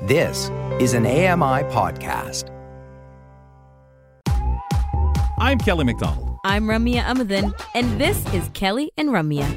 This is an AMI podcast. I'm Kelly McDonald. I'm Ramya Amadin, and this is Kelly and Ramya.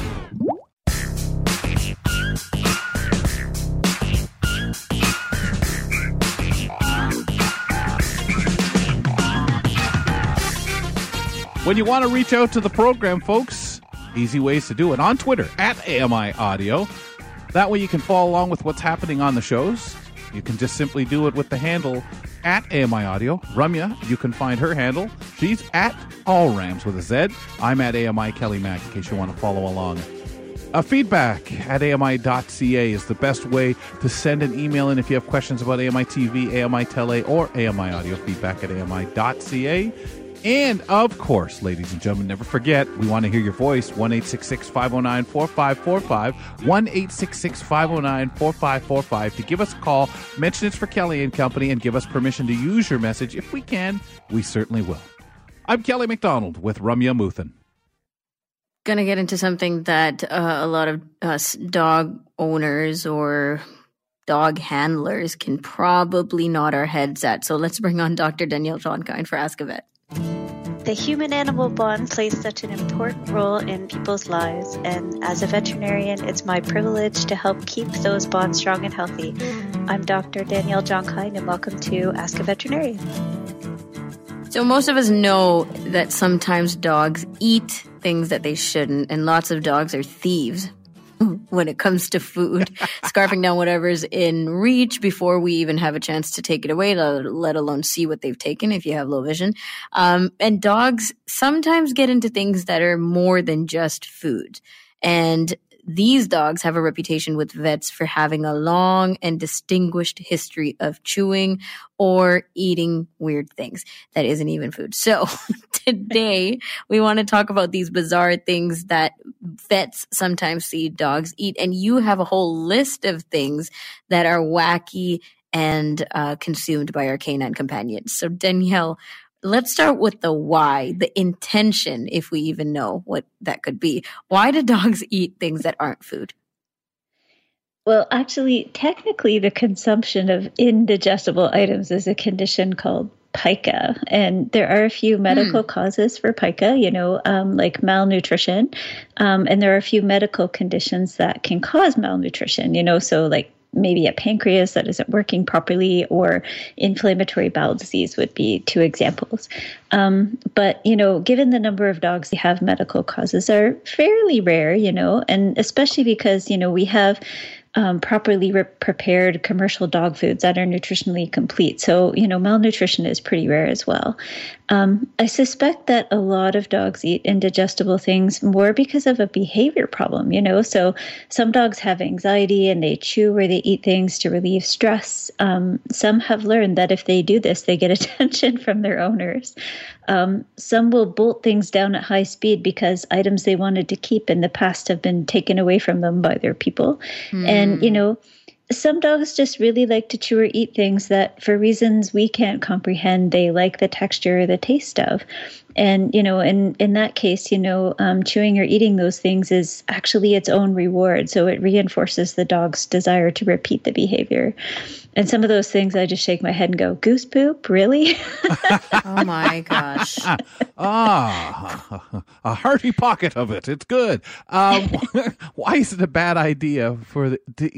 When you want to reach out to the program, folks, easy ways to do it. On Twitter, at AMI Audio. That way you can follow along with what's happening on the shows. You can just simply do it with the handle at AMI Audio. Ramya, you can find her handle. She's at AllRams with a Z. I'm at AMI Kelly Mac in case you want to follow along. Feedback at AMI.ca is the best way to send an email in if you have questions about AMI TV, AMI Tele, or AMI Audio. Feedback at AMI.ca. And, of course, ladies and gentlemen, never forget, we want to hear your voice, 1-866-509-4545, 1-866-509-4545, to give us a call, mention it's for Kelly and Company, and give us permission to use your message. If we can, we certainly will. I'm Kelly McDonald with Ramya Amuthan. Going to get into something that a lot of us dog owners or dog handlers can probably nod our heads at. So let's bring on Dr. Danielle Johnkind for Ask a Vet. The human-animal bond plays such an important role in people's lives, and as a veterinarian, it's my privilege to help keep those bonds strong and healthy. I'm Dr. Danielle Johnkind, and welcome to Ask a Veterinarian. So most of us know that sometimes dogs eat things that they shouldn't, and lots of dogs are thieves when it comes to food, scarfing down whatever's in reach before we even have a chance to take it away, let alone see what they've taken if you have low vision. And dogs sometimes get into things that are more than just food. And these dogs have a reputation with vets for having a long and distinguished history of chewing or eating weird things that isn't even food. So today we want to talk about these bizarre things that vets sometimes see dogs eat. And you have a whole list of things that are wacky and consumed by our canine companions. So Danielle, let's start with the why, the intention, if we even know what that could be. Why do dogs eat things that aren't food? Well, actually, technically, the consumption of indigestible items is a condition called pica. And there are a few medical causes for pica, like malnutrition. And there are a few medical conditions that can cause malnutrition, so like maybe a pancreas that isn't working properly or inflammatory bowel disease would be two examples. But, given the number of dogs that have medical causes are fairly rare, and especially because, we have properly prepared commercial dog foods that are nutritionally complete. So, malnutrition is pretty rare as well. I suspect that a lot of dogs eat indigestible things more because of a behavior problem, so some dogs have anxiety and they chew or they eat things to relieve stress. Some have learned that if they do this, they get attention from their owners. Some will bolt things down at high speed because items they wanted to keep in the past have been taken away from them by their people. And, some dogs just really like to chew or eat things that, for reasons we can't comprehend, they like the texture or the taste of. And, in that case, chewing or eating those things is actually its own reward. So it reinforces the dog's desire to repeat the behavior. And some of those things, I just shake my head and go, goose poop? Really? Oh, my gosh. A hearty pocket of it. It's good. Why is it a bad idea for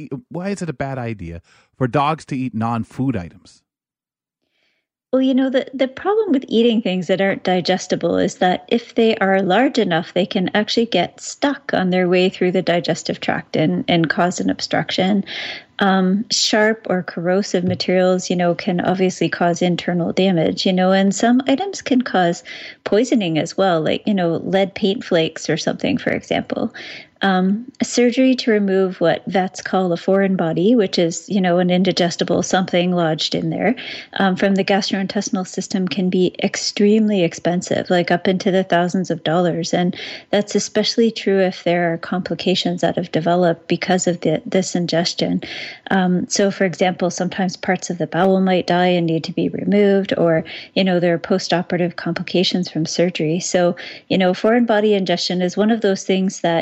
dogs to eat non-food items? Well, the problem with eating things that aren't digestible is that if they are large enough, they can actually get stuck on their way through the digestive tract and cause an obstruction. Sharp or corrosive materials, can obviously cause internal damage, and some items can cause poisoning as well, like, lead paint flakes or something, for example. Surgery to remove what vets call a foreign body, which is, an indigestible something lodged in there, from the gastrointestinal system can be extremely expensive, like up into the thousands of dollars. And that's especially true if there are complications that have developed because of this ingestion. So, for example, sometimes parts of the bowel might die and need to be removed, or, there are post-operative complications from surgery. So, foreign body ingestion is one of those things that,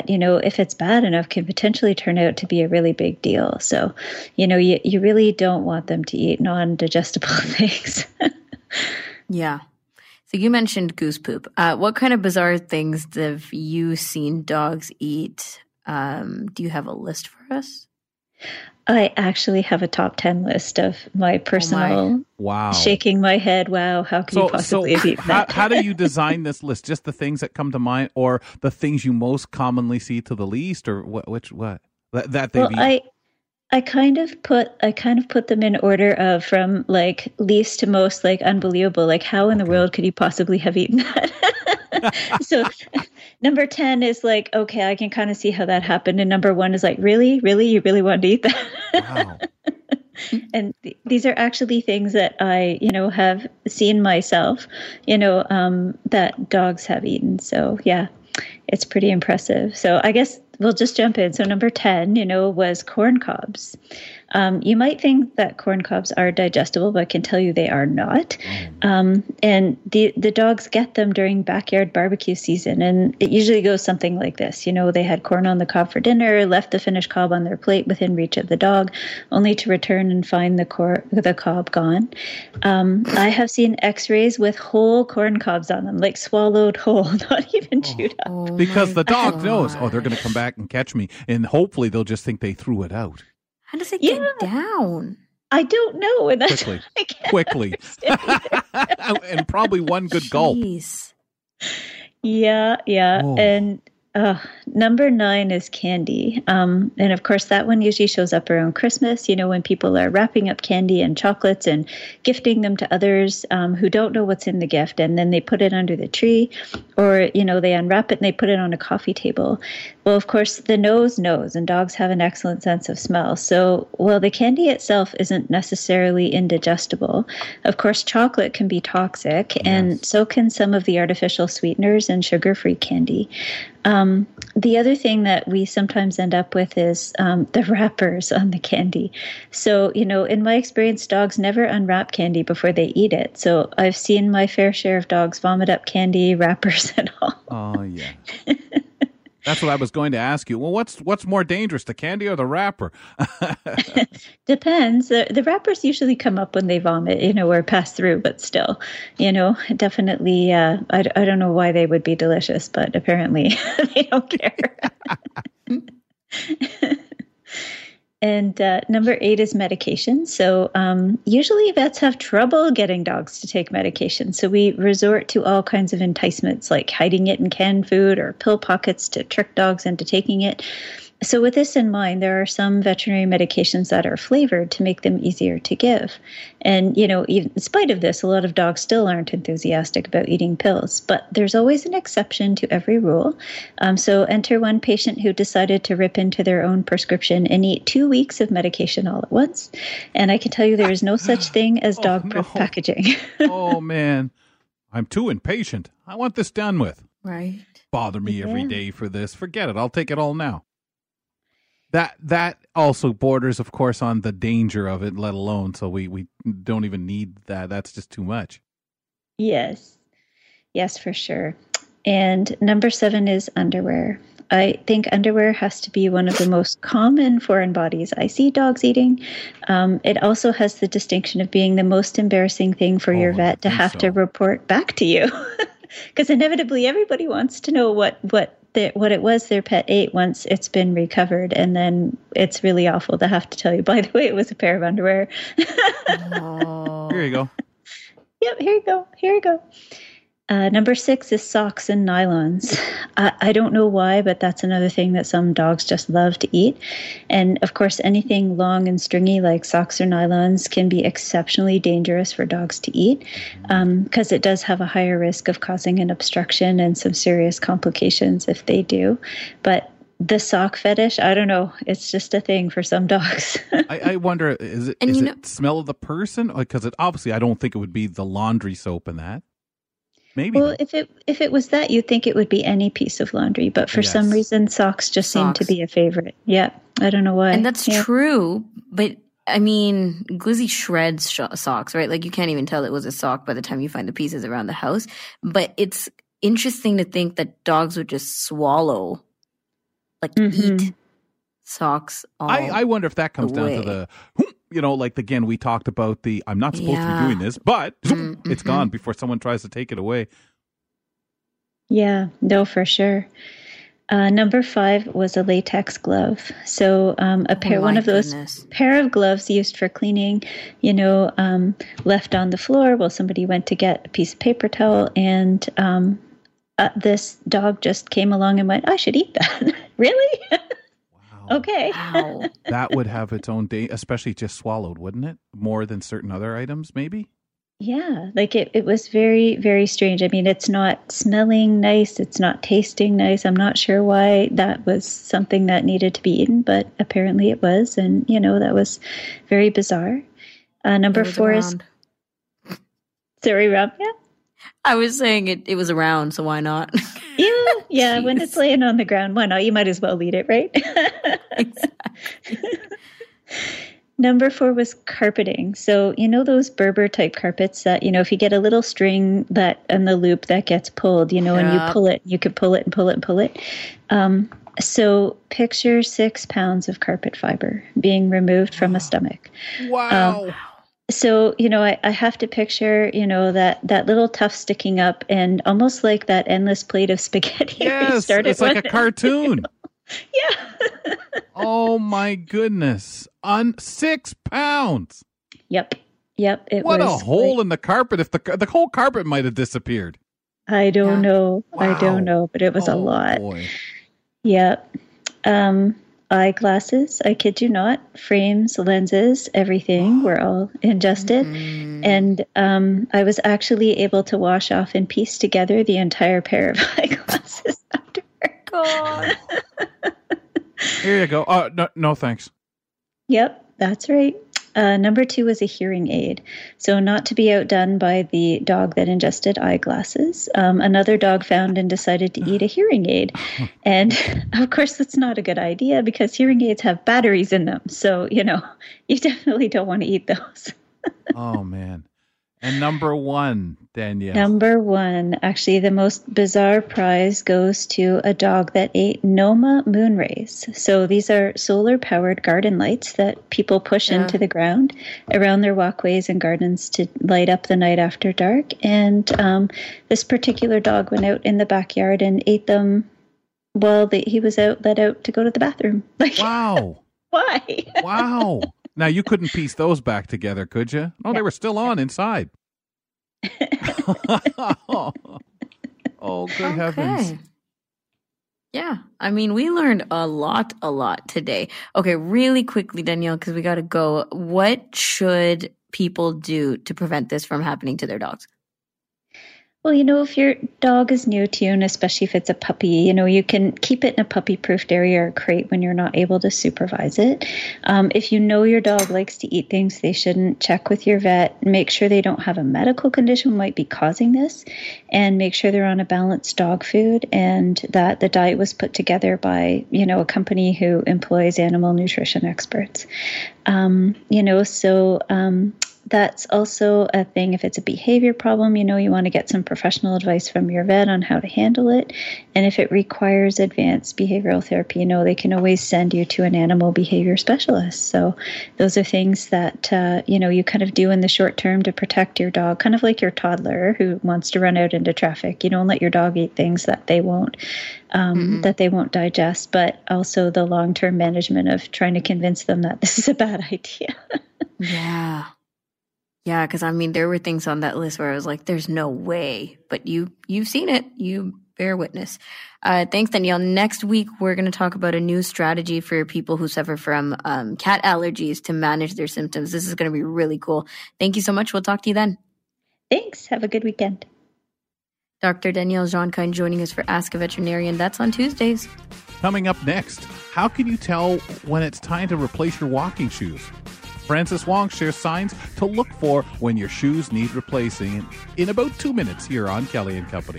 if it's bad enough, can potentially turn out to be a really big deal. So, you really don't want them to eat non-digestible things. Yeah. So you mentioned goose poop. What kind of bizarre things have you seen dogs eat? Do you have a list for us? I actually have a top 10 list of my personal wow, shaking my head. Wow, how can you possibly have eaten that? How do you design this list? Just the things that come to mind, or the things you most commonly see to the least, or what that they've eaten? I kind of put them in order of from like least to most, like unbelievable. Like how in the world could you possibly have eaten that? So number 10 is like, okay, I can kind of see how that happened. And number 1 is like, really, you really wanted to eat that? Wow. And these are actually things that I, have seen myself, that dogs have eaten. So yeah, it's pretty impressive. So I guess we'll just jump in. So number 10, was corn cobs. You might think that corn cobs are digestible, but I can tell you they are not. And the dogs get them during backyard barbecue season. And it usually goes something like this. They had corn on the cob for dinner, left the finished cob on their plate within reach of the dog, only to return and find the cob gone. I have seen x-rays with whole corn cobs on them, like swallowed whole, not even chewed up. Because the dog knows, they're going to come back and catch me. And hopefully they'll just think they threw it out. How does it get down? I don't know. And that's quickly. And probably one good gulp. Yeah. Oh. And number 9 is candy. And of course, that one usually shows up around Christmas, when people are wrapping up candy and chocolates and gifting them to others who don't know what's in the gift. And then they put it under the tree, or, they unwrap it and they put it on a coffee table. Well, of course, the nose knows, and dogs have an excellent sense of smell. So, while the candy itself isn't necessarily indigestible, of course, chocolate can be toxic, and so can some of the artificial sweeteners and sugar-free candy. The other thing that we sometimes end up with is the wrappers on the candy. So, in my experience, dogs never unwrap candy before they eat it. So I've seen my fair share of dogs vomit up candy, wrappers and all. Oh, yeah. That's what I was going to ask you. Well, what's more dangerous, the candy or the wrapper? Depends. The wrappers usually come up when they vomit, or pass through, but still, definitely. I don't know why they would be delicious, but apparently they don't care. And number 8 is medication. So usually vets have trouble getting dogs to take medication. So we resort to all kinds of enticements like hiding it in canned food or pill pockets to trick dogs into taking it. So with this in mind, there are some veterinary medications that are flavored to make them easier to give. And, even in spite of this, a lot of dogs still aren't enthusiastic about eating pills. But there's always an exception to every rule. So enter one patient who decided to rip into their own prescription and eat 2 weeks of medication all at once. And I can tell you there is no such thing as dog-proof packaging. Oh, man. I'm too impatient. I want this done with. Right. Bother me every day for this. Forget it. I'll take it all now. That also borders, of course, on the danger of it, let alone. So we don't even need that. That's just too much. Yes, for sure. And number 7 is underwear. I think underwear has to be one of the most common foreign bodies I see dogs eating. It also has the distinction of being the most embarrassing thing for your vet to have to report back to you. Because inevitably everybody wants to know what it was their pet ate once it's been recovered, and then it's really awful to have to tell you, by the way, it was a pair of underwear. Here you go. Yep, here you go. Number 6 is socks and nylons. I don't know why, but that's another thing that some dogs just love to eat. And of course, anything long and stringy like socks or nylons can be exceptionally dangerous for dogs to eat because it does have a higher risk of causing an obstruction and some serious complications if they do. But the sock fetish, I don't know. It's just a thing for some dogs. I wonder, is it smell of the person? Because obviously, I don't think it would be the laundry soap and that. Maybe. Well, if it was that, you'd think it would be any piece of laundry, but for some reason, socks seem to be a favorite. Yeah, I don't know why. And that's true, but I mean, Glizzy shreds socks, right? Like you can't even tell it was a sock by the time you find the pieces around the house. But it's interesting to think that dogs would just swallow like eat socks all I wonder if that comes down to away. the, like, again, we talked about the, I'm not supposed to be doing this, but it's gone before someone tries to take it away. Yeah, no, for sure. Number 5 was a latex glove. So one of those pair of gloves used for cleaning, left on the floor while somebody went to get a piece of paper towel, and this dog just came along and went, I should eat that. Really? Wow. Okay. Wow. That would have its own day, especially just swallowed, wouldn't it? More than certain other items, maybe? Yeah, like it was very, very strange. I mean, it's not smelling nice. It's not tasting nice. I'm not sure why that was something that needed to be eaten, but apparently it was. And, that was very bizarre. Number 4 is... Sorry, Rob? Yeah? I was saying it was around, so why not? Yeah. When it's laying on the ground, why not? You might as well eat it, right? Exactly. Number 4 was carpeting. So, those Berber type carpets that, if you get a little string and the loop that gets pulled, and you pull it, you could pull it and pull it and pull it. So picture 6 pounds of carpet fiber being removed from a stomach. Wow. So, I have to picture, that little tuft sticking up and almost like that endless plate of spaghetti. Yes, it's like a cartoon. Yeah. Oh my goodness. 6 pounds. Yep. What a hole in the carpet. If the whole carpet might have disappeared. I don't know. Wow. I don't know, but it was a lot. Boy. Yep. Eyeglasses, I kid you not, frames, lenses, everything were all ingested. And I was actually able to wash off and piece together the entire pair of eyeglasses after. God. Here you go. No, thanks. Yep, that's right. Number 2 was a hearing aid. So not to be outdone by the dog that ingested eyeglasses, another dog found and decided to eat a hearing aid. And of course, that's not a good idea because hearing aids have batteries in them. So, you definitely don't want to eat those. Oh, man. And number 1, Danielle. Number 1, actually, the most bizarre prize goes to a dog that ate Noma moonrays. So these are solar-powered garden lights that people push into the ground around their walkways and gardens to light up the night after dark. And this particular dog went out in the backyard and ate them while he was let out to go to the bathroom. Wow. Why? Wow. Now, you couldn't piece those back together, could you? Oh, they were still on inside. Oh, good heavens. Yeah. I mean, we learned a lot today. Okay, really quickly, Danielle, because we got to go. What should people do to prevent this from happening to their dogs? Well, if your dog is new to you, and especially if it's a puppy, you can keep it in a puppy-proofed area or crate when you're not able to supervise it. If you know your dog likes to eat things they shouldn't, check with your vet. Make sure they don't have a medical condition that might be causing this, and make sure they're on a balanced dog food and that the diet was put together by, a company who employs animal nutrition experts. That's also a thing. If it's a behavior problem, you want to get some professional advice from your vet on how to handle it. And if it requires advanced behavioral therapy, they can always send you to an animal behavior specialist. So those are things that, you kind of do in the short term to protect your dog, kind of like your toddler who wants to run out into traffic. You don't let your dog eat things that they won't digest, but also the long-term management of trying to convince them that this is a bad idea. Yeah. Yeah, because there were things on that list where I was like, there's no way. But you've seen it. You bear witness. Thanks, Danielle. Next week, we're going to talk about a new strategy for people who suffer from cat allergies to manage their symptoms. This is going to be really cool. Thank you so much. We'll talk to you then. Thanks. Have a good weekend. Dr. Danielle Jeankind joining us for Ask a Veterinarian. That's on Tuesdays. Coming up next, how can you tell when it's time to replace your walking shoes? Francis Wong shares signs to look for when your shoes need replacing in about 2 minutes here on Kelly and Company.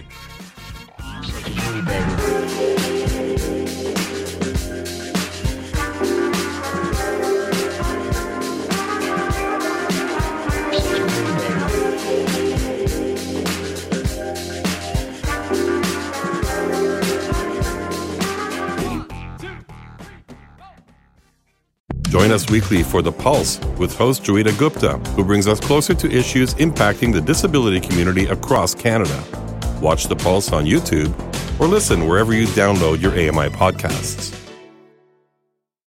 Join us weekly for The Pulse with host Joeita Gupta, who brings us closer to issues impacting the disability community across Canada. Watch The Pulse on YouTube or listen wherever you download your AMI podcasts.